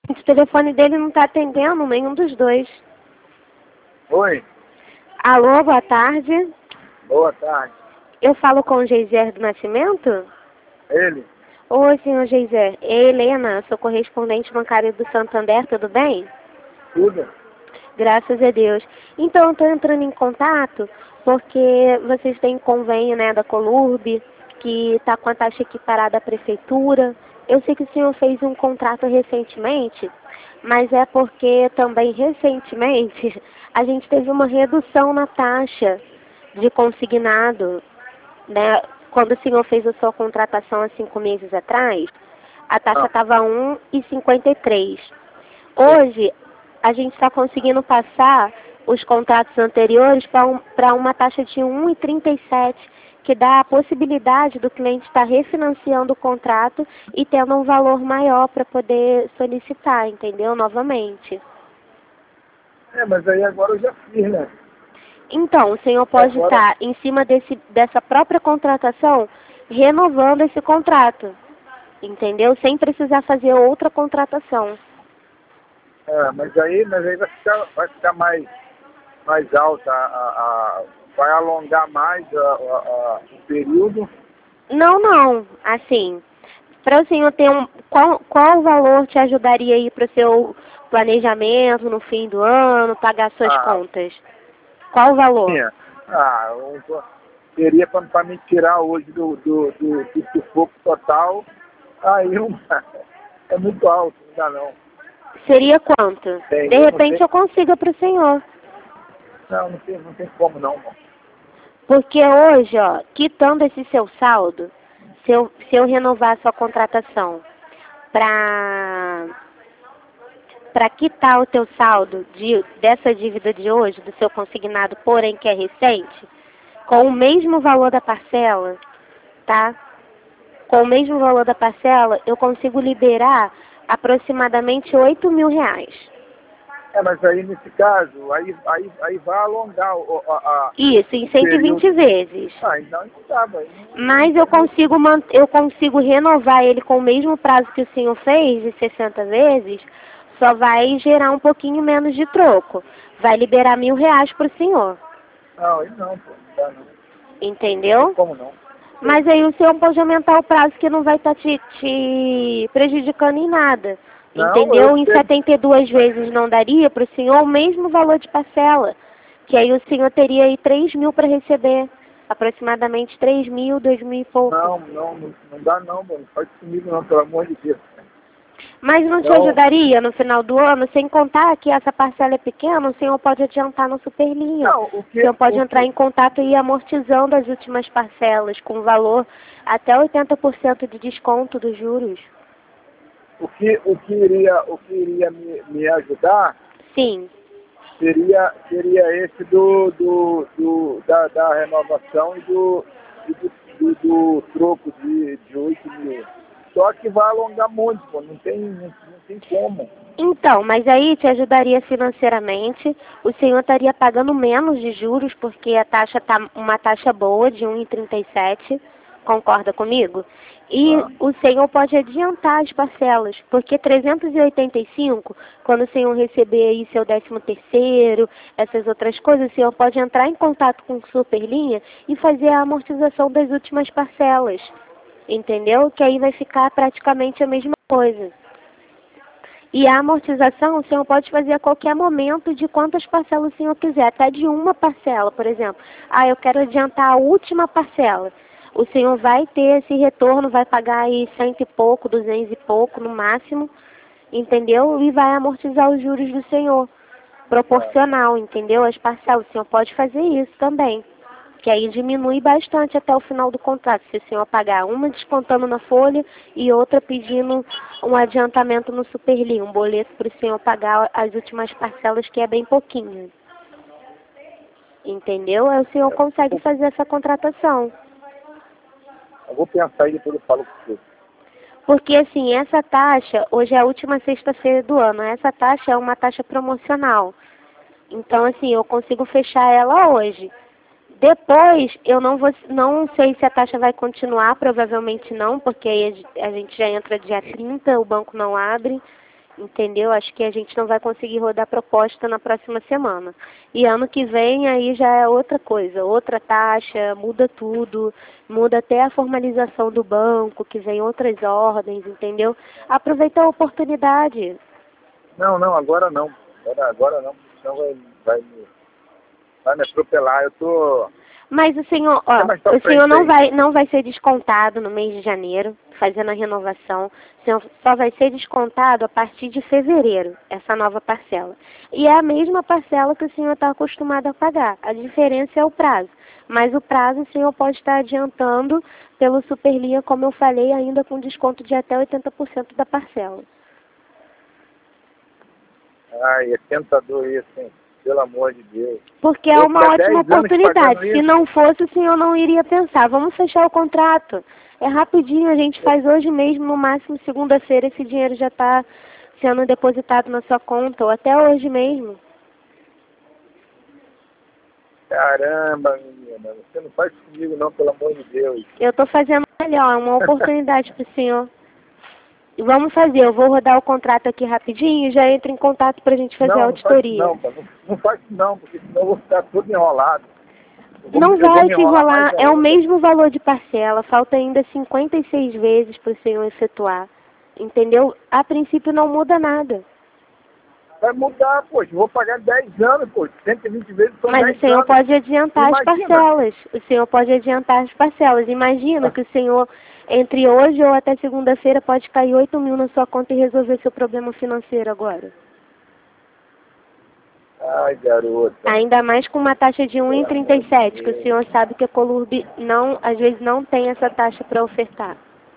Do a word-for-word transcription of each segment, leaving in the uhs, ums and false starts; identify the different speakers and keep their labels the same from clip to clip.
Speaker 1: O telefone dele não está atendendo, nenhum dos dois.
Speaker 2: Oi,
Speaker 1: Alô, boa tarde.
Speaker 2: boa tarde.
Speaker 1: Eu falo com o Geiser do Nascimento?
Speaker 2: Ele?
Speaker 1: Oi, senhor Geiser. É Helena, sou correspondente bancária do Santander, tudo bem?
Speaker 2: Tudo?
Speaker 1: Graças a Deus. Então, eu estou entrando em contato porque vocês têm convênio, né, da Colurb, que está com a taxa equiparada à prefeitura. Eu sei que o senhor fez um contrato recentemente, mas é porque também recentemente a gente teve uma redução na taxa de consignado, né? Quando o senhor fez a sua contratação há cinco meses atrás, a taxa
Speaker 2: Ah.
Speaker 1: estava um e cinquenta e três. Hoje, a gente está conseguindo passar os contratos anteriores para um, para uma taxa de um e trinta e sete, que dá a possibilidade do cliente estar refinanciando o contrato e tendo um valor maior para poder solicitar, entendeu? Novamente.
Speaker 2: É, mas aí agora eu já fiz, né?
Speaker 1: Então, o senhor pode
Speaker 2: Agora-
Speaker 1: estar em cima desse, dessa própria contratação, renovando esse contrato, entendeu? Sem precisar fazer outra contratação.
Speaker 2: É, mas aí, mas aí vai ficar, vai ficar mais, mais alta, a, a- vai alongar mais a- a- a- o período.
Speaker 1: Não, não. Assim, para o senhor ter um... Qual, qual valor te ajudaria aí para o seu planejamento no fim do ano, pagar suas
Speaker 2: Ah,
Speaker 1: contas? Qual o valor?
Speaker 2: Tinha. Ah, eu, seria para me tirar hoje do, do, do, do sufoco total, aí um, é muito alto, não dá não.
Speaker 1: Seria quanto?
Speaker 2: Tem,
Speaker 1: De
Speaker 2: eu não
Speaker 1: repente
Speaker 2: sei.
Speaker 1: eu consiga para o senhor.
Speaker 2: Não, não tem, não tem como não, irmão.
Speaker 1: Porque hoje, ó, quitando esse seu saldo, se eu, se eu renovar a sua contratação para para quitar o teu saldo de, dessa dívida de hoje, do seu consignado, porém que é recente, com o mesmo valor da parcela, tá? Com o mesmo valor da parcela, eu consigo liberar aproximadamente oito mil reais.
Speaker 2: É, mas aí nesse caso, aí, aí, aí vai alongar o, a, a,
Speaker 1: Isso, em
Speaker 2: o
Speaker 1: cento e vinte
Speaker 2: período.
Speaker 1: vezes.
Speaker 2: Ah, então não dava. Aí não-
Speaker 1: Mas eu consigo, man- eu consigo renovar ele com o mesmo prazo que o senhor fez, de sessenta vezes, só vai gerar um pouquinho menos de troco. Vai liberar mil reais para o senhor,
Speaker 2: Não, aí não, pô, não dá não. Não
Speaker 1: entendeu?
Speaker 2: tem como não.
Speaker 1: Mas aí o senhor pode aumentar o prazo que não vai estar te, te prejudicando em nada.
Speaker 2: Não,
Speaker 1: Entendeu?
Speaker 2: eu
Speaker 1: Em
Speaker 2: sei.
Speaker 1: setenta e duas vezes não daria para o senhor o mesmo valor de parcela. Que aí o senhor teria aí três mil para receber. Aproximadamente três mil, dois mil e pouco.
Speaker 2: Não, não, não, não dá não, mano. Não faz comigo não, pelo amor de Deus.
Speaker 1: Mas não te
Speaker 2: Não.
Speaker 1: ajudaria no final do ano, sem contar que essa parcela é pequena, o senhor pode adiantar no Superlinha.
Speaker 2: Não, o
Speaker 1: O
Speaker 2: que,
Speaker 1: senhor pode
Speaker 2: o
Speaker 1: entrar
Speaker 2: que,
Speaker 1: em contato e ir amortizando as últimas parcelas com valor até oitenta por cento de desconto dos juros.
Speaker 2: o que, o que iria, o que iria me, me ajudar
Speaker 1: Sim.
Speaker 2: seria, seria esse do, do, do da, da renovação e do, e do, do, do troco de, de oito mil. Só que vai alongar muito, pô. Não tem, não, não tem como.
Speaker 1: Então, mas aí te ajudaria financeiramente, o senhor estaria pagando menos de juros, porque a taxa está uma taxa boa de um e trinta e sete, concorda comigo? E
Speaker 2: Ah.
Speaker 1: o senhor pode adiantar as parcelas, porque trezentos e oitenta e cinco, quando o senhor receber aí seu décimo terceiro, essas outras coisas, o senhor pode entrar em contato com o Superlinha e fazer a amortização das últimas parcelas, entendeu? Que aí vai ficar praticamente a mesma coisa. E a amortização o senhor pode fazer a qualquer momento de quantas parcelas o senhor quiser, até de uma parcela, por exemplo. Ah, eu quero adiantar a última parcela. O senhor vai ter esse retorno, vai pagar aí cento e pouco, duzentos e pouco no máximo, entendeu? E vai amortizar os juros do senhor, proporcional, entendeu? As parcelas, o senhor pode fazer isso também. Que aí diminui bastante até o final do contrato, se o senhor pagar uma descontando na folha e outra pedindo um adiantamento no Superlinha, um boleto para o senhor pagar as últimas parcelas, que é bem pouquinho. Entendeu? Aí o senhor consegue fazer essa contratação.
Speaker 2: Eu vou pensar e depois eu falo com você.
Speaker 1: Porque assim, essa taxa, hoje é a última sexta-feira do ano, essa taxa é uma taxa promocional. Então assim, eu consigo fechar ela hoje. Depois, eu não vou, não sei se a taxa vai continuar, provavelmente não, porque aí a gente já entra dia trinta, o banco não abre, Entendeu? Acho que a gente não vai conseguir rodar proposta na próxima semana. E ano que vem aí já é outra coisa, outra taxa, muda tudo, muda até a formalização do banco, que vem outras ordens, entendeu? Aproveita a oportunidade.
Speaker 2: Não, não, agora não. Agora, agora não, senão vai, vai, me, vai me atropelar. Eu tô...
Speaker 1: Mas o senhor, ó,
Speaker 2: É,
Speaker 1: o senhor não vai, não vai ser descontado no mês de janeiro, fazendo a renovação. O senhor só vai ser descontado a partir de fevereiro, essa nova parcela. E é a mesma parcela que o senhor está acostumado a pagar. A diferença é o prazo. Mas o prazo o senhor pode estar adiantando pelo Superlinha, como eu falei, ainda com desconto de até oitenta por cento da parcela.
Speaker 2: Ai, é tentador isso, hein? Pelo amor de Deus.
Speaker 1: Porque é uma ótima oportunidade. Se não fosse, o senhor não iria pensar. Vamos fechar o contrato. É rapidinho, a gente faz hoje mesmo, no máximo segunda-feira, esse dinheiro já está sendo depositado na sua conta, ou até hoje mesmo.
Speaker 2: Caramba, menina, você não faz comigo não, pelo amor de Deus.
Speaker 1: Eu estou fazendo melhor, é uma oportunidade para o senhor. Vamos fazer, eu vou rodar o contrato aqui rapidinho e já entro em contato para a gente fazer
Speaker 2: não,
Speaker 1: a auditoria.
Speaker 2: Não, não, não, não faz isso não, porque senão eu vou ficar todo enrolado. Vou,
Speaker 1: não vai se enrolar, é
Speaker 2: ainda.
Speaker 1: o mesmo valor de parcela, falta ainda cinquenta e seis vezes para o senhor efetuar. Entendeu? A princípio não muda nada.
Speaker 2: Vai mudar, poxa, eu vou pagar dez anos, poxa, cento e vinte vezes são
Speaker 1: Mas
Speaker 2: dez
Speaker 1: o senhor
Speaker 2: anos.
Speaker 1: pode adiantar
Speaker 2: Imagina.
Speaker 1: as parcelas. O senhor pode adiantar as parcelas. Imagina que o senhor, entre hoje ou até segunda-feira, pode cair oito mil na sua conta e resolver seu problema financeiro agora.
Speaker 2: Ai, garota.
Speaker 1: Ainda mais com uma taxa de um vírgula trinta e sete, que o senhor sabe que a Colurb não, às vezes não tem essa taxa para ofertar.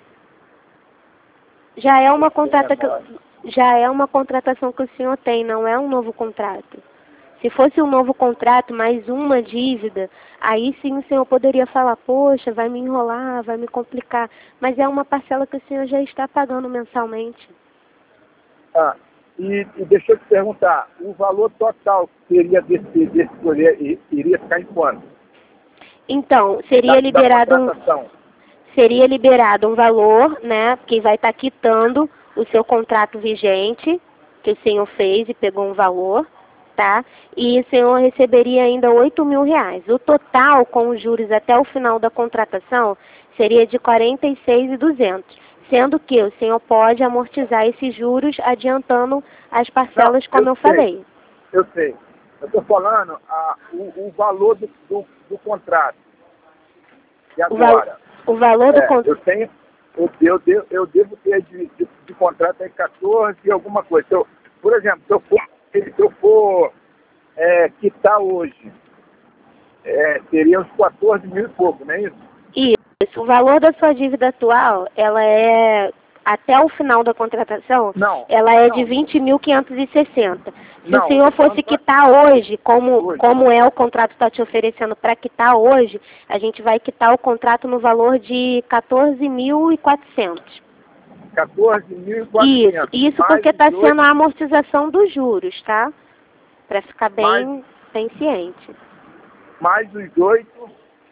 Speaker 1: Já é uma contrata que, já é uma contratação que o senhor tem, não é um novo contrato. Se fosse um novo contrato, mais uma dívida, aí sim o senhor poderia falar, poxa, vai me enrolar, vai me complicar. Mas é uma parcela que o senhor já está pagando mensalmente.
Speaker 2: Ah, e, e deixa eu te perguntar, o valor total que seria desse, desse colher iria ficar em quanto?
Speaker 1: Então, seria
Speaker 2: da,
Speaker 1: liberado
Speaker 2: da
Speaker 1: um, seria liberado um valor, né, que vai estar quitando o seu contrato vigente, que o senhor fez e pegou um valor, tá? E o senhor receberia ainda oito mil reais. O total, com os juros até o final da contratação, seria de quarenta e seis mil e duzentos, sendo que o senhor pode amortizar esses juros adiantando as parcelas,
Speaker 2: Não,
Speaker 1: como eu,
Speaker 2: eu
Speaker 1: falei.
Speaker 2: Eu sei. Eu estou falando a, o, o valor do, do, do contrato. E agora?
Speaker 1: O, val, o valor do
Speaker 2: é,
Speaker 1: contrato.
Speaker 2: Eu tenho, eu, eu, devo, eu devo ter de, de, de contrato aí quatorze e alguma coisa. Se eu, por exemplo, se eu for, se eu for é, quitar hoje, é, seria uns quatorze mil e pouco, não é isso?
Speaker 1: Isso. O valor da sua dívida atual, ela é, até o final da contratação,
Speaker 2: não,
Speaker 1: ela é
Speaker 2: não.
Speaker 1: de vinte mil quinhentos e sessenta. Se
Speaker 2: não,
Speaker 1: o senhor fosse quitar hoje, como,
Speaker 2: hoje,
Speaker 1: como é o contrato está te oferecendo para quitar hoje, a gente vai quitar o contrato no valor de quatorze mil e quatrocentos.
Speaker 2: quatorze mil e quatrocentos.
Speaker 1: Isso, isso porque está sendo a amortização dos juros, tá? Para ficar bem, mais, bem ciente.
Speaker 2: Mais os oito.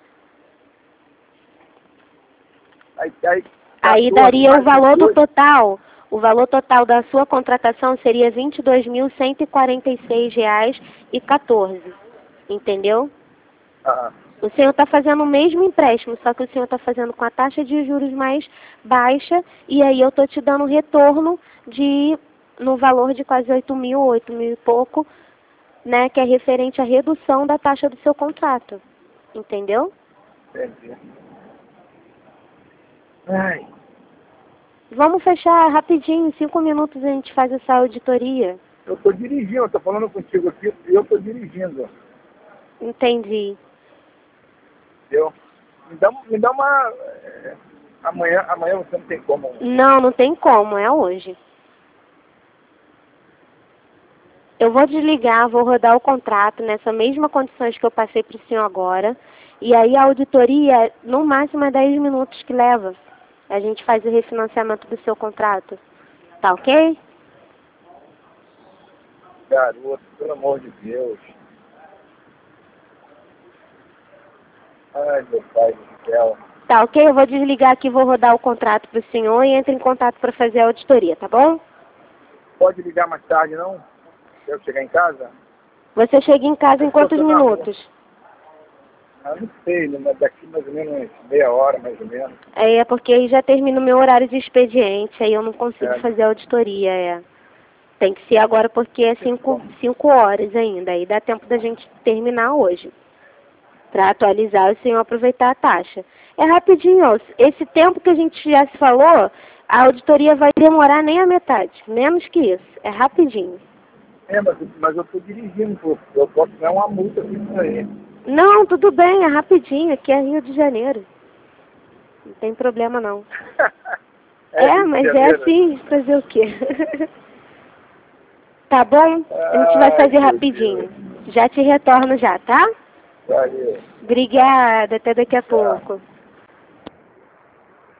Speaker 2: Aí, aí,
Speaker 1: aí daria o valor do total, o valor total da sua contratação seria vinte e dois mil cento e quarenta e seis reais e quatorze, entendeu?
Speaker 2: Ah.
Speaker 1: O senhor está fazendo o mesmo empréstimo, só que o senhor está fazendo com a taxa de juros mais baixa, e aí eu estou te dando um retorno de, no valor de quase oito mil, oito mil e pouco, né, que é referente à redução da taxa do seu contrato, entendeu?
Speaker 2: Entendi. Ai.
Speaker 1: Vamos fechar rapidinho, em cinco minutos a gente faz essa auditoria.
Speaker 2: Eu estou dirigindo, eu estou falando contigo aqui e eu estou dirigindo.
Speaker 1: Entendi.
Speaker 2: Entendeu? Me dá, me dá uma... É, amanhã, amanhã você não tem como.
Speaker 1: Não, não tem como, é hoje. Eu vou desligar, vou rodar o contrato nessa mesma condições que eu passei para o senhor agora. E aí a auditoria, no máximo, é dez minutos que leva. A gente faz o refinanciamento do seu contrato. Tá ok?
Speaker 2: Garoto, pelo amor de Deus. Ai, meu pai do céu.
Speaker 1: Tá ok? Eu vou desligar aqui, vou rodar o contrato para o senhor e entro em contato para fazer a auditoria, tá bom?
Speaker 2: pode ligar mais tarde, não? Se eu chegar em casa?
Speaker 1: Você chega em casa em quantos minutos?
Speaker 2: Ah, não sei, né? Daqui mais ou menos meia hora, mais ou menos.
Speaker 1: É, porque aí já termina o meu horário de expediente, aí eu não consigo
Speaker 2: É.
Speaker 1: fazer auditoria, é. Tem que ser agora porque é cinco, cinco horas ainda, aí dá tempo da gente terminar hoje. Para atualizar e o senhor aproveitar a taxa. É rapidinho, ó. Esse tempo que a gente já se falou, a auditoria vai demorar nem a metade, menos que isso. É rapidinho.
Speaker 2: É, mas, mas eu estou dirigindo, pô. Eu posso ganhar uma multa com isso aí.
Speaker 1: Não, tudo bem, é rapidinho, aqui é Rio de Janeiro. Não tem problema não.
Speaker 2: é,
Speaker 1: É, mas é assim, fazer o quê? Tá bom? A gente vai fazer rapidinho. Já te retorno já, tá?
Speaker 2: Valeu.
Speaker 1: Obrigada, até daqui a pouco.